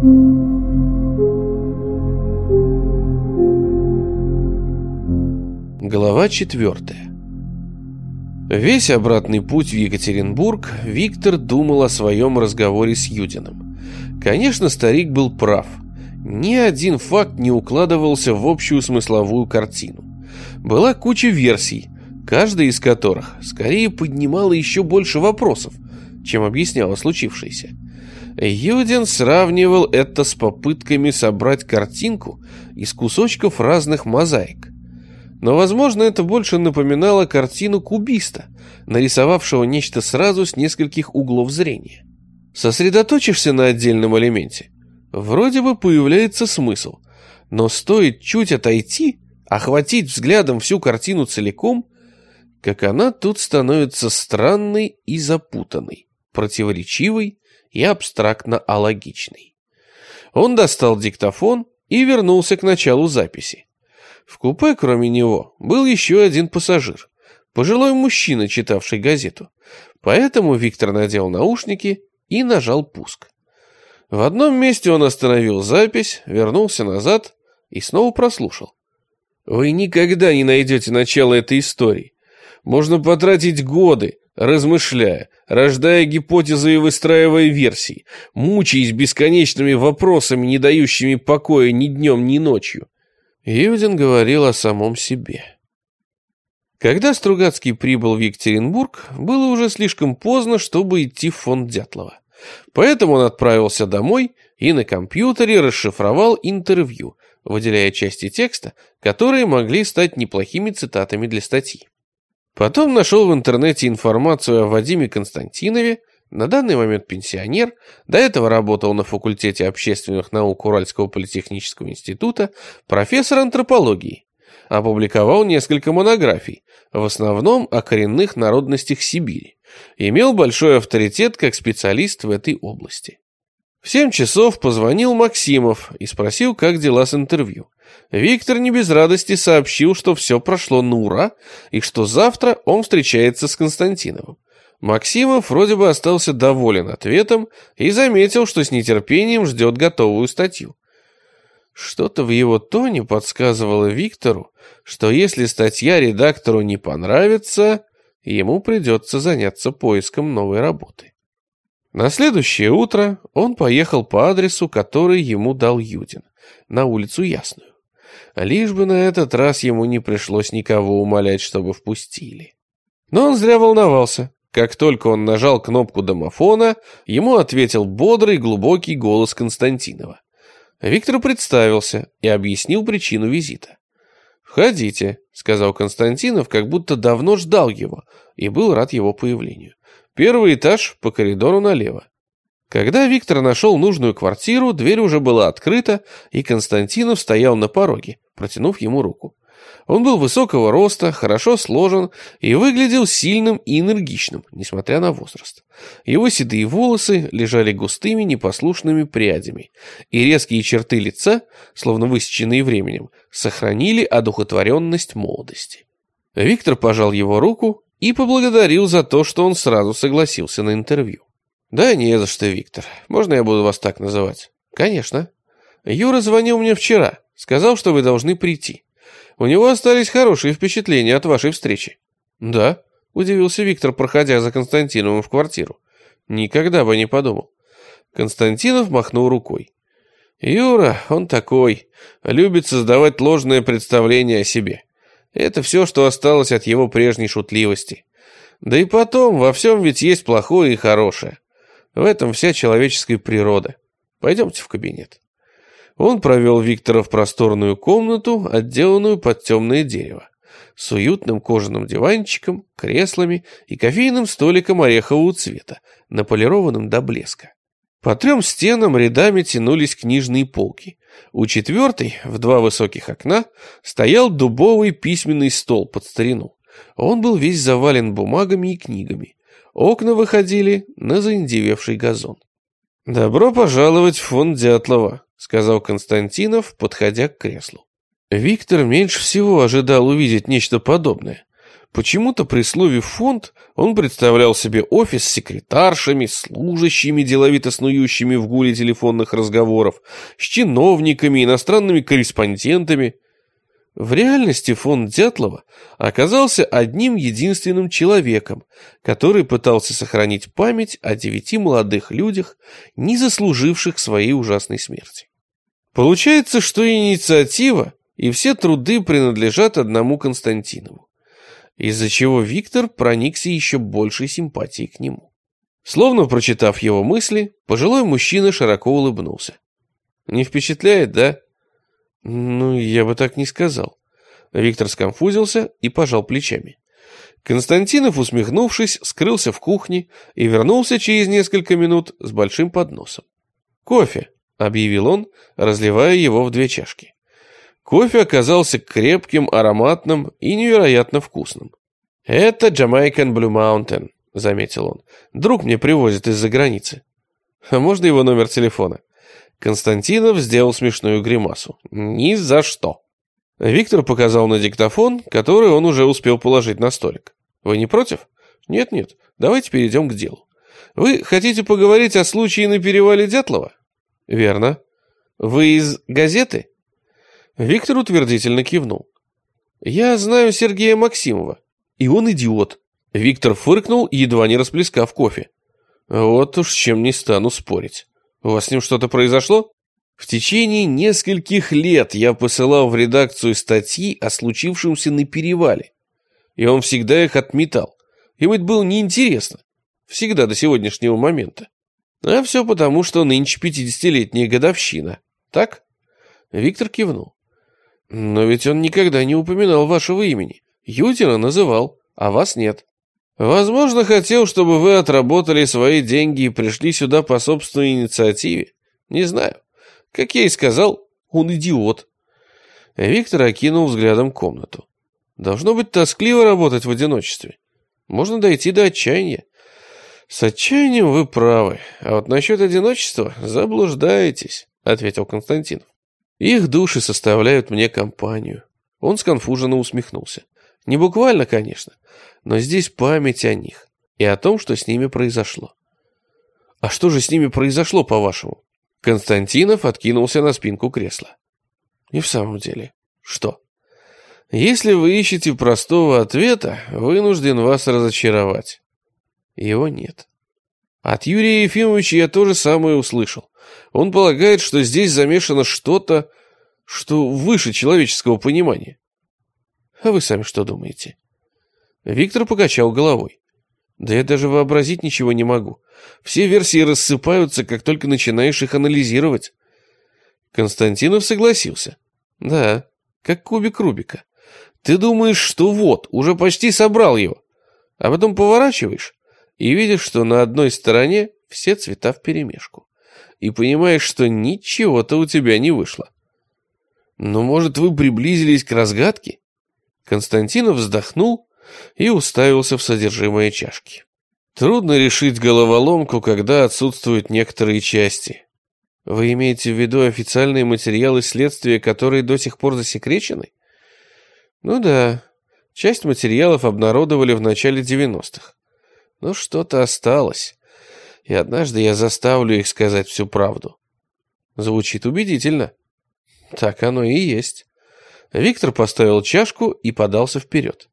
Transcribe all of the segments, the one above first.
Глава 4. Весь обратный путь в Екатеринбург Виктор думал о своем разговоре с Юдиным. Конечно, старик был прав. Ни один факт не укладывался в общую смысловую картину. Была куча версий, каждая из которых скорее поднимала еще больше вопросов, чем объясняла случившееся. Юдин сравнивал это с попытками собрать картинку из кусочков разных мозаик. Но, возможно, это больше напоминало картину кубиста, нарисовавшего нечто сразу с нескольких углов зрения. Сосредоточишься на отдельном элементе, вроде бы появляется смысл, но стоит чуть отойти, охватить взглядом всю картину целиком, как она тут становится странной и запутанной, противоречивой и абстрактно-алогичной. Он достал диктофон и вернулся к началу записи. В купе, кроме него, был еще один пассажир, пожилой мужчина, читавший газету. Поэтому Виктор надел наушники и нажал пуск. В одном месте он остановил запись, вернулся назад и снова прослушал. Вы никогда не найдете начало этой истории. Можно потратить годы, размышляя, рождая гипотезы и выстраивая версии, мучаясь бесконечными вопросами, не дающими покоя ни днем, ни ночью. Юдин говорил о самом себе. Когда Стругацкий прибыл в Екатеринбург, было уже слишком поздно, чтобы идти в фонд Дятлова. Поэтому он отправился домой и на компьютере расшифровал интервью, выделяя части текста, которые могли стать неплохими цитатами для статьи. Потом нашел в интернете информацию о Вадиме Константинове, на данный момент пенсионер, до этого работал на факультете общественных наук Уральского политехнического института, профессор антропологии. Опубликовал несколько монографий, в основном о коренных народностях Сибири. Имел большой авторитет как специалист в этой области. В 7 часов позвонил Максимов и спросил, как дела с интервью. Виктор не без радости сообщил, что все прошло на ура и что завтра он встречается с Константиновым. Максимов вроде бы остался доволен ответом и заметил, что с нетерпением ждет готовую статью. Что-то в его тоне подсказывало Виктору, что если статья редактору не понравится, ему придется заняться поиском новой работы. На следующее утро он поехал по адресу, который ему дал Юдин, на улицу Ясную. Лишь бы на этот раз ему не пришлось никого умолять, чтобы впустили. Но он зря волновался. Как только он нажал кнопку домофона, ему ответил бодрый глубокий голос Константинова. Виктор представился и объяснил причину визита. «Входите», — сказал Константинов, как будто давно ждал его и был рад его появлению. «Первый этаж, по коридору налево». Когда Виктор нашел нужную квартиру, дверь уже была открыта, и Константинов стоял на пороге, протянув ему руку. Он был высокого роста, хорошо сложен и выглядел сильным и энергичным, несмотря на возраст. Его седые волосы лежали густыми непослушными прядями, и резкие черты лица, словно высеченные временем, сохранили одухотворенность молодости. Виктор пожал его руку и поблагодарил за то, что он сразу согласился на интервью. «Да не за что, Виктор. Можно я буду вас так называть?» «Конечно. Юра звонил мне вчера, сказал, что вы должны прийти. У него остались хорошие впечатления от вашей встречи». «Да», — удивился Виктор, проходя за Константиновым в квартиру. «Никогда бы не подумал». Константинов махнул рукой. «Юра, он такой, любит создавать ложное представление о себе. Это все, что осталось от его прежней шутливости. Да и потом, во всем ведь есть плохое и хорошее. В этом вся человеческая природа. Пойдемте в кабинет». Он провел Виктора в просторную комнату, отделанную под темное дерево, с уютным кожаным диванчиком, креслами и кофейным столиком орехового цвета, наполированным до блеска. По 3 стенам рядами тянулись книжные полки. У 4-й, в 2 высоких окна, стоял дубовый письменный стол под старину. Он был весь завален бумагами и книгами. Окна выходили на заиндевевший газон. «Добро пожаловать в фонд Дятлова», — сказал Константинов, подходя к креслу. Виктор меньше всего ожидал увидеть нечто подобное. Почему-то при слове «фонд» он представлял себе офис с секретаршами, служащими, деловито снующими в гуле телефонных разговоров, с чиновниками, иностранными корреспондентами. В реальности фонд Дятлова оказался одним единственным человеком, который пытался сохранить память о 9 молодых людях, не заслуживших своей ужасной смерти. Получается, что инициатива и все труды принадлежат одному Константинову, из-за чего Виктор проникся еще большей симпатией к нему. Словно прочитав его мысли, пожилой мужчина широко улыбнулся. «Не впечатляет, да?» «Ну, я бы так не сказал». Виктор сконфузился и пожал плечами. Константинов, усмехнувшись, скрылся в кухне и вернулся через несколько минут с большим подносом. «Кофе», — объявил он, разливая его в 2 чашки. Кофе оказался крепким, ароматным и невероятно вкусным. «Это Jamaican Blue Mountain», — заметил он. «Друг мне привозит из-за границы». «А можно его номер телефона?» Константинов сделал смешную гримасу. «Ни за что». Виктор показал на диктофон, который он уже успел положить на столик. «Вы не против?» «Нет-нет, давайте перейдем к делу. Вы хотите поговорить о случае на перевале Дятлова?» «Верно. Вы из газеты?» Виктор утвердительно кивнул. «Я знаю Сергея Максимова, и он идиот». Виктор фыркнул, едва не расплескав кофе. «Вот уж с чем не стану спорить. У вас с ним что-то произошло?» В течение нескольких лет я посылал в редакцию статьи о случившемся на перевале, и он всегда их отметал. Ему это было неинтересно. Всегда до сегодняшнего момента. А все потому, что нынче 50-летняя годовщина. Так? Виктор кивнул. Но ведь он никогда не упоминал вашего имени. Юдина называл, а вас нет. Возможно, хотел, чтобы вы отработали свои деньги и пришли сюда по собственной инициативе. Не знаю. Как я и сказал, он идиот. Виктор окинул взглядом комнату. Должно быть тоскливо работать в одиночестве. Можно дойти до отчаяния. С отчаянием вы правы, а вот насчет одиночества заблуждаетесь, ответил Константинов. Их души составляют мне компанию. Он сконфуженно усмехнулся. Не буквально, конечно, но здесь память о них и о том, что с ними произошло. А что же с ними произошло, по-вашему? Константинов откинулся на спинку кресла. И в самом деле, что? Если вы ищете простого ответа, вынужден вас разочаровать. Его нет. От Юрия Ефимовича я то же самое услышал. Он полагает, что здесь замешано что-то, что выше человеческого понимания. А вы сами что думаете? Виктор покачал головой. Да я даже вообразить ничего не могу. Все версии рассыпаются, как только начинаешь их анализировать. Константинов согласился. Да, как кубик Рубика. Ты думаешь, что вот, уже почти собрал его. А потом поворачиваешь и видишь, что на одной стороне все цвета вперемешку. И понимаешь, что ничего-то у тебя не вышло. Но, может, вы приблизились к разгадке? Константинов вздохнул и уставился в содержимое чашки. Трудно решить головоломку, когда отсутствуют некоторые части. Вы имеете в виду официальные материалы следствия, которые до сих пор засекречены? Ну да, часть материалов обнародовали в начале 90-х. Но что-то осталось, и однажды я заставлю их сказать всю правду. Звучит убедительно. Так оно и есть. Виктор поставил чашку и подался вперед.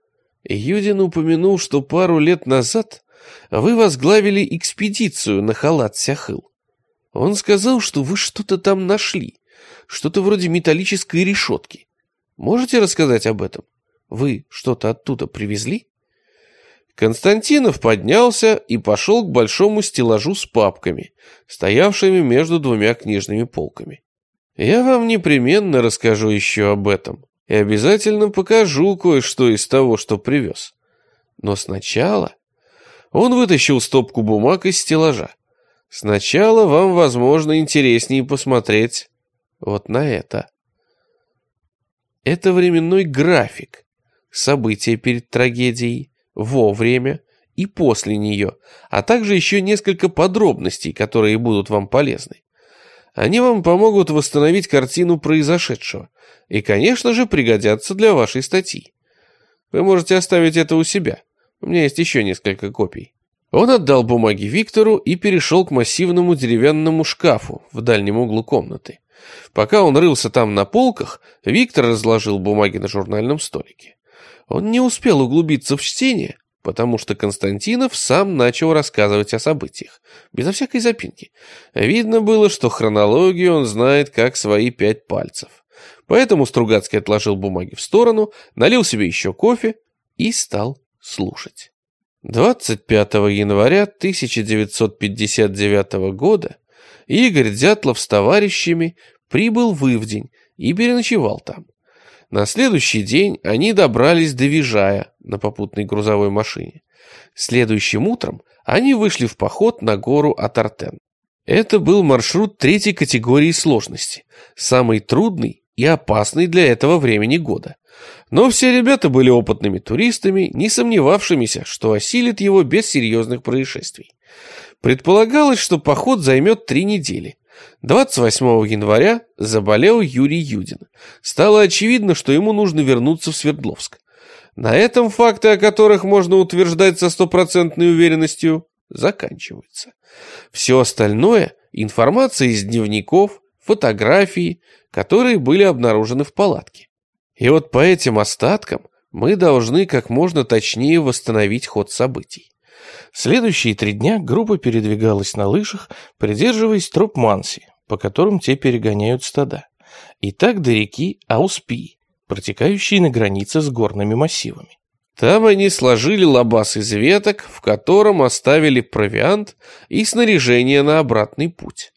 Юдин упомянул, что пару лет назад вы возглавили экспедицию на Халат-Сяхыл. Он сказал, что вы что-то там нашли, что-то вроде металлической решетки. Можете рассказать об этом? Вы что-то оттуда привезли? Константинов поднялся и пошел к большому стеллажу с папками, стоявшими между 2 книжными полками. Я вам непременно расскажу еще об этом и обязательно покажу кое-что из того, что привез. Но сначала... Он вытащил стопку бумаг из стеллажа. Сначала вам, возможно, интереснее посмотреть вот на это. Это временной график. События перед трагедией, во время и после нее, а также еще несколько подробностей, которые будут вам полезны. Они вам помогут восстановить картину произошедшего и, конечно же, пригодятся для вашей статьи. Вы можете оставить это у себя. У меня есть еще несколько копий». Он отдал бумаги Виктору и перешел к массивному деревянному шкафу в дальнем углу комнаты. Пока он рылся там на полках, Виктор разложил бумаги на журнальном столике. Он не успел углубиться в чтение, потому что Константинов сам начал рассказывать о событиях, безо всякой запинки. Видно было, что хронологию он знает как свои 5 пальцев. Поэтому Стругацкий отложил бумаги в сторону, налил себе еще кофе и стал слушать. 25 января 1959 года Игорь Дятлов с товарищами прибыл в Ивдень и переночевал там. На следующий день они добрались до Вижая на попутной грузовой машине. Следующим утром они вышли в поход на гору Атартен. Это был маршрут 3-й категории сложности, самый трудный и опасный для этого времени года. Но все ребята были опытными туристами, не сомневавшимися, что осилят его без серьезных происшествий. Предполагалось, что поход займет 3 недели. 28 января заболел Юрий Юдин. Стало очевидно, что ему нужно вернуться в Свердловск. На этом факты, о которых можно утверждать со 100% уверенностью, заканчиваются. Все остальное – информация из дневников, фотографии, которые были обнаружены в палатке. И вот по этим остаткам мы должны как можно точнее восстановить ход событий. Следующие 3 дня группа передвигалась на лыжах, придерживаясь троп Манси, по которым те перегоняют стада, и так до реки Ауспи, протекающей на границе с горными массивами. Там они сложили лабаз из веток, в котором оставили провиант и снаряжение на обратный путь.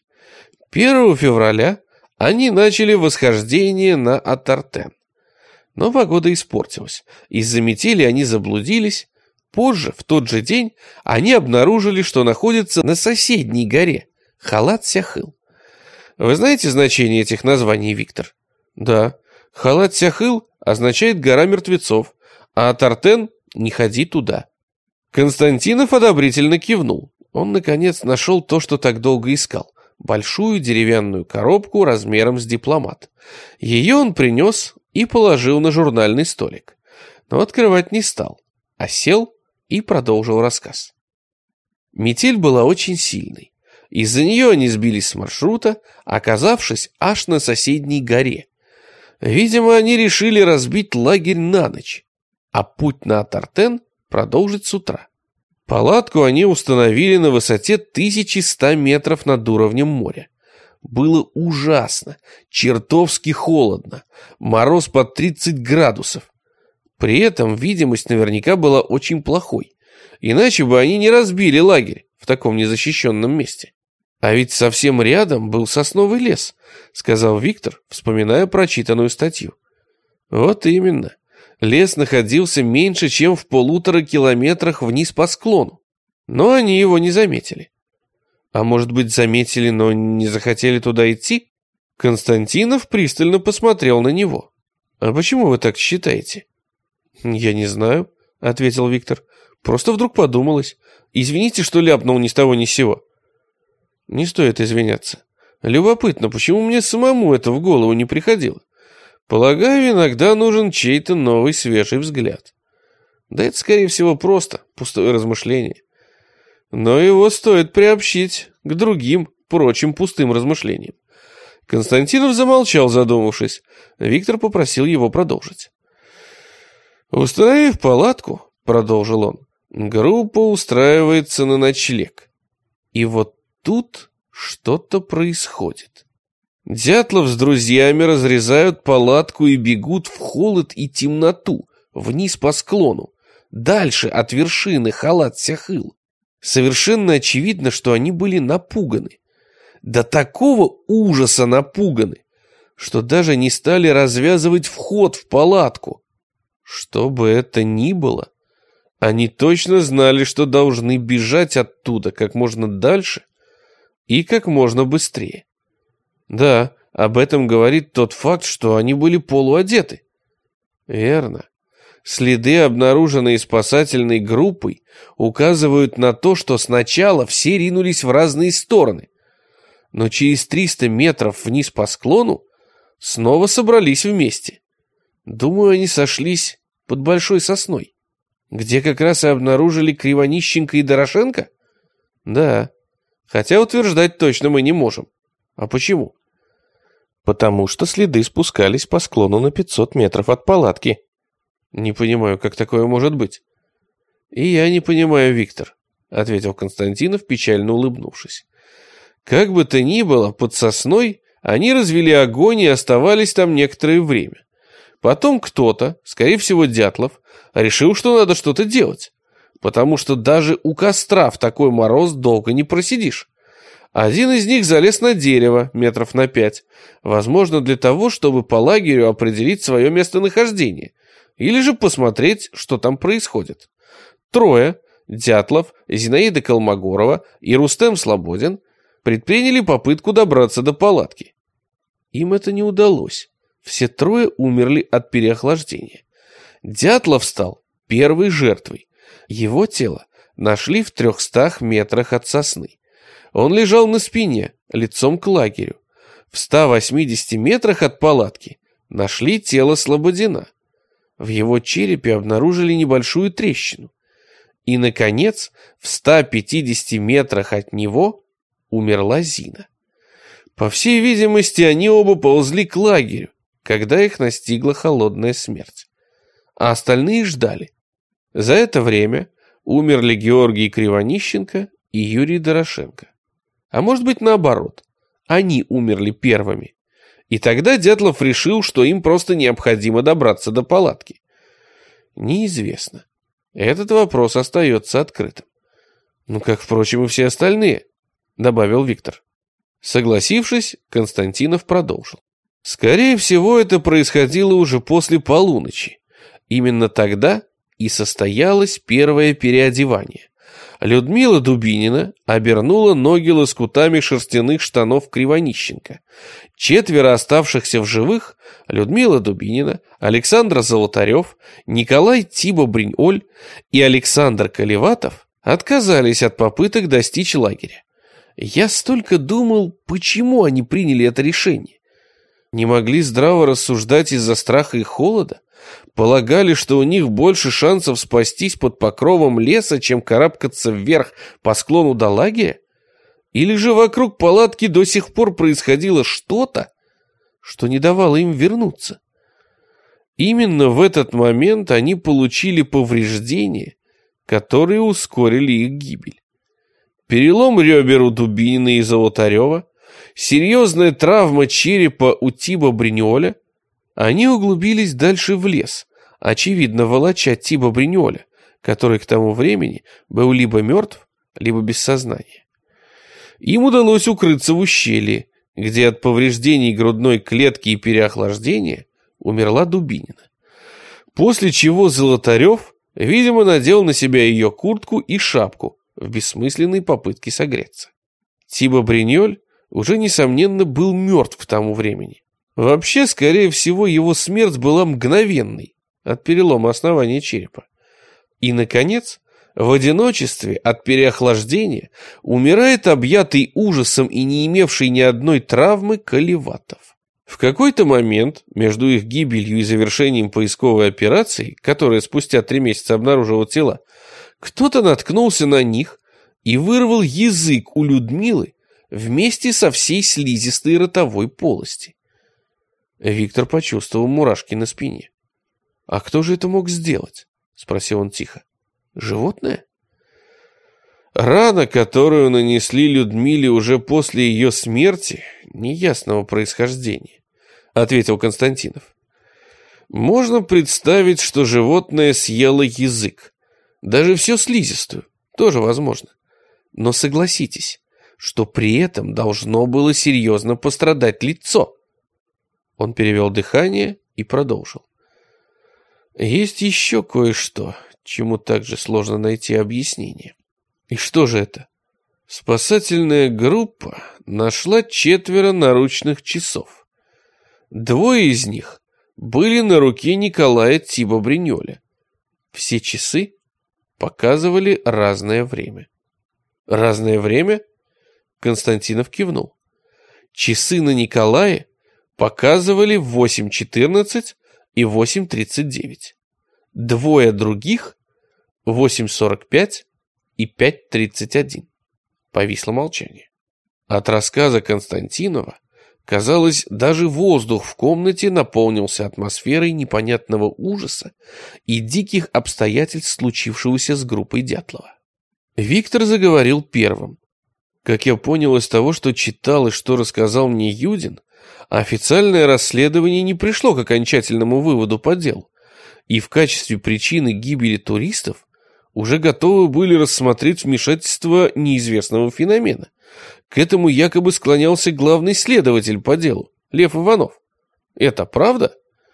1 февраля они начали восхождение на Атартен. Но погода испортилась. Из-за метели они заблудились. Позже, в тот же день, они обнаружили, что находятся на соседней горе Халат-Сяхыл. Вы знаете значение этих названий, Виктор? Да. Халат-Сяхыл означает «гора мертвецов», а Атартен — «не ходи туда». Константинов одобрительно кивнул. Он, наконец, нашел то, что так долго искал. Большую деревянную коробку размером с дипломат. Ее он принес и положил на журнальный столик. Но открывать не стал, а сел и продолжил рассказ. Метель была очень сильной. Из-за нее они сбились с маршрута, оказавшись аж на соседней горе. Видимо, они решили разбить лагерь на ночь, а путь на Атартен продолжить с утра. Палатку они установили на высоте 1100 метров над уровнем моря. Было ужасно, чертовски холодно, мороз под 30 градусов. При этом видимость наверняка была очень плохой, иначе бы они не разбили лагерь в таком незащищенном месте. А ведь совсем рядом был сосновый лес, сказал Виктор, вспоминая прочитанную статью. Вот именно. Лес находился меньше, чем в 1,5 километрах вниз по склону. Но они его не заметили. А может быть, заметили, но не захотели туда идти? Константинов пристально посмотрел на него. А почему вы так считаете? Я не знаю, ответил Виктор. Просто вдруг подумалось. Извините, что ляпнул ни с того ни с сего. Не стоит извиняться. Любопытно, почему мне самому это в голову не приходило? Полагаю, иногда нужен чей-то новый свежий взгляд. Да это, скорее всего, просто пустое размышление. Но его стоит приобщить к другим, прочим пустым размышлениям. Константинов замолчал, задумавшись. Виктор попросил его продолжить. «Установив палатку, — продолжил он, — группа устраивается на ночлег. И вот тут что-то происходит. Дятлов с друзьями разрезают палатку и бегут в холод и темноту, вниз по склону, дальше от вершины Халат-Сяхыл. Совершенно очевидно, что они были напуганы. До такого ужаса напуганы, что даже не стали развязывать вход в палатку. Что бы это ни было, они точно знали, что должны бежать оттуда как можно дальше и как можно быстрее. Да, об этом говорит тот факт, что они были полуодеты. Верно. Следы, обнаруженные спасательной группой, указывают на то, что сначала все ринулись в разные стороны, но через 300 метров вниз по склону снова собрались вместе. Думаю, они сошлись под Большой Сосной, где как раз и обнаружили Кривонищенко и Дорошенко? Да, хотя утверждать точно мы не можем. А почему? Потому что следы спускались по склону на 500 метров от палатки. Не понимаю, как такое может быть. И я не понимаю, Виктор, ответил Константинов, печально улыбнувшись. Как бы то ни было, под сосной они развели огонь и оставались там некоторое время. Потом кто-то, скорее всего Дятлов, решил, что надо что-то делать, потому что даже у костра в такой мороз долго не просидишь. Один из них залез на дерево метров на 5, возможно, для того, чтобы по лагерю определить свое местонахождение, или же посмотреть, что там происходит. Трое, Дятлов, Зинаида Колмогорова и Рустем Слободин, предприняли попытку добраться до палатки. Им это не удалось. Все трое умерли от переохлаждения. Дятлов стал первой жертвой. Его тело нашли в 300 метрах от сосны. Он лежал на спине, лицом к лагерю. В 180 метрах от палатки нашли тело Слободина. В его черепе обнаружили небольшую трещину. И, наконец, в 150 метрах от него умерла Зина. По всей видимости, они оба ползли к лагерю, когда их настигла холодная смерть. А остальные ждали. За это время умерли Георгий Кривонищенко и Юрий Дорошенко. А может быть, наоборот, они умерли первыми. И тогда Дятлов решил, что им просто необходимо добраться до палатки. Неизвестно. Этот вопрос остается открытым. Ну, как, впрочем, и все остальные, добавил Виктор. Согласившись, Константинов продолжил. Скорее всего, это происходило уже после полуночи. Именно тогда и состоялось первое переодевание. Людмила Дубинина обернула ноги лоскутами шерстяных штанов Кривонищенко. 4 оставшихся в живых — Людмила Дубинина, Александр Золотарев, Николай Тибо-Бриньоль и Александр Колеватов — отказались от попыток достичь лагеря. Я столько думал, почему они приняли это решение. Не могли здраво рассуждать из-за страха и холода? Полагали, что у них больше шансов спастись под покровом леса, чем карабкаться вверх по склону до лагеря? Или же вокруг палатки до сих пор происходило что-то, что не давало им вернуться? Именно в этот момент они получили повреждения, которые ускорили их гибель. Перелом ребер у Дубинина и Золотарева, серьезная травма черепа у Тибо-Бриньоля. Они углубились дальше в лес, очевидно, волоча Тибо-Бриньоля, который к тому времени был либо мертв, либо без сознания. Им удалось укрыться в ущелье, где от повреждений грудной клетки и переохлаждения умерла Дубинина. После чего Золотарев, видимо, надел на себя ее куртку и шапку в бессмысленной попытке согреться. Тибо-Бриньоль уже, несомненно, был мертв к тому времени. Вообще, скорее всего, его смерть была мгновенной от перелома основания черепа. И, наконец, в одиночестве от переохлаждения умирает объятый ужасом и не имевший ни одной травмы Колеватов. В какой-то момент между их гибелью и завершением поисковой операции, которая спустя 3 месяца обнаружила тела, кто-то наткнулся на них и вырвал язык у Людмилы вместе со всей слизистой ротовой полости. Виктор почувствовал мурашки на спине. «А кто же это мог сделать?» — спросил он тихо. «Животное?» «Рана, которую нанесли Людмиле уже после ее смерти, неясного происхождения», — ответил Константинов. «Можно представить, что животное съело язык. Даже всю слизистую. Тоже возможно. Но согласитесь, что при этом должно было серьезно пострадать лицо». Он перевел дыхание и продолжил. «Есть еще кое-что, чему также сложно найти объяснение». «И что же это?» Спасательная группа нашла 4 наручных часов. 2 из них были на руке Николая Тибо-Бриньоля. Все часы показывали разное время. «Разное время?» Константинов кивнул. Часы на Николае показывали 8:14 и 8:39. двое других 8:45 и 5:31. Повисло молчание. От рассказа Константинова, казалось, даже воздух в комнате наполнился атмосферой непонятного ужаса и диких обстоятельств случившегося с группой Дятлова. Виктор заговорил первым. Как я понял из того, что читал и что рассказал мне Юдин, официальное расследование не пришло к окончательному выводу по делу, и в качестве причины гибели туристов уже готовы были рассмотреть вмешательство неизвестного феномена. К этому якобы склонялся главный следователь по делу, Лев Иванов. Это правда?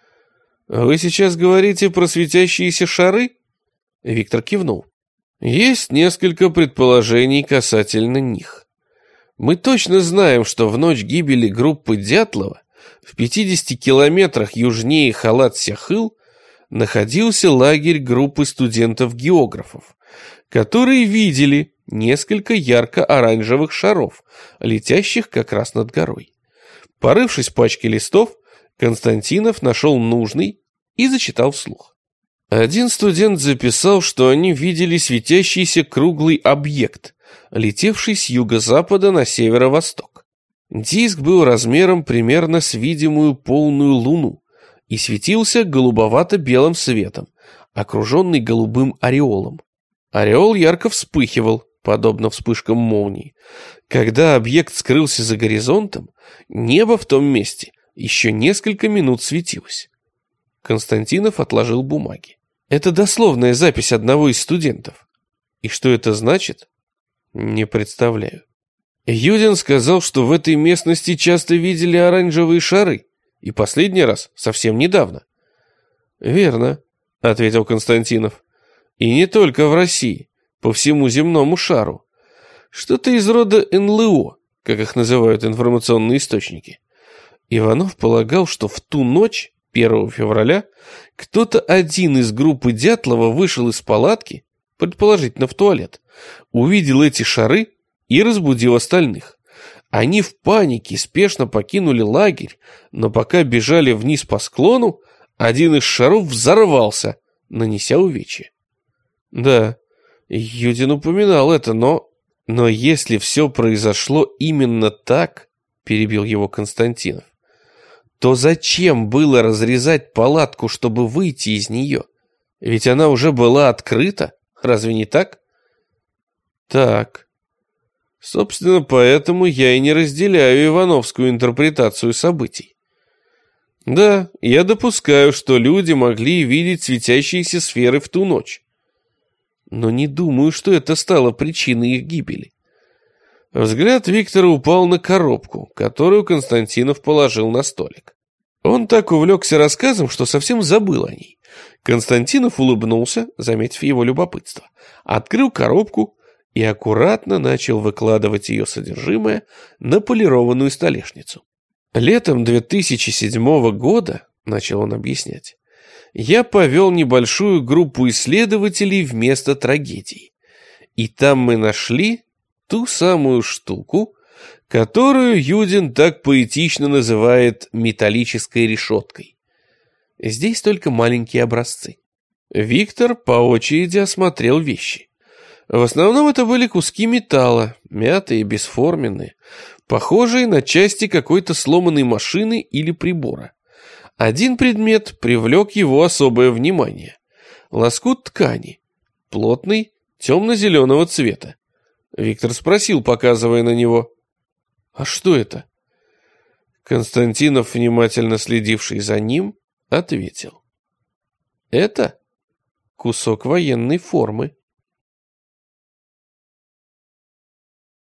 Вы сейчас говорите про светящиеся шары? Виктор кивнул. Есть несколько предположений касательно них. Мы точно знаем, что в ночь гибели группы Дятлова в 50 километрах южнее Халат-Сяхыл находился лагерь группы студентов-географов, которые видели несколько ярко-оранжевых шаров, летящих как раз над горой. Порывшись в пачке листов, Константинов нашел нужный и зачитал вслух. Один студент записал, что они видели светящийся круглый объект, летевший с юго-запада на северо-восток. Диск был размером примерно с видимую полную луну и светился голубовато-белым светом, окруженный голубым ореолом. Ореол ярко вспыхивал, подобно вспышкам молнии. Когда объект скрылся за горизонтом, небо в том месте еще несколько минут светилось. Константинов отложил бумаги. Это дословная запись одного из студентов. И что это значит? Не представляю. Юдин сказал, что в этой местности часто видели оранжевые шары, и последний раз совсем недавно. Верно, ответил Константинов. И не только в России, по всему земному шару. Что-то из рода НЛО, как их называют информационные источники. Иванов полагал, что в ту ночь, 1 февраля, кто-то один из группы Дятлова вышел из палатки, предположительно в туалет, увидел эти шары и разбудил остальных. Они в панике спешно покинули лагерь, но пока бежали вниз по склону, один из шаров взорвался, нанеся увечья. Да, Юдин упоминал это, но если все произошло именно так, перебил его Константинов, то зачем было разрезать палатку, чтобы выйти из нее? Ведь она уже была открыта, разве не так? Так. Собственно, поэтому я и не разделяю ивановскую интерпретацию событий. Да, я допускаю, что люди могли видеть светящиеся сферы в ту ночь. Но не думаю, что это стало причиной их гибели. Взгляд Виктора упал на коробку, которую Константинов положил на столик. Он так увлекся рассказом, что совсем забыл о ней. Константинов улыбнулся, заметив его любопытство, открыл коробку и аккуратно начал выкладывать ее содержимое на полированную столешницу. Летом 2007 года, начал он объяснять, я повел небольшую группу исследователей в место трагедии. И там мы нашли ту самую штуку, которую Юдин так поэтично называет металлической решеткой. Здесь только маленькие образцы. Виктор по очереди осмотрел вещи. В основном это были куски металла, мятые, бесформенные, похожие на части какой-то сломанной машины или прибора. Один предмет привлек его особое внимание. Лоскут ткани, плотный, темно-зеленого цвета. Виктор спросил, показывая на него: «А что это?» Константинов, внимательно следивший за ним, ответил: «Это кусок военной формы».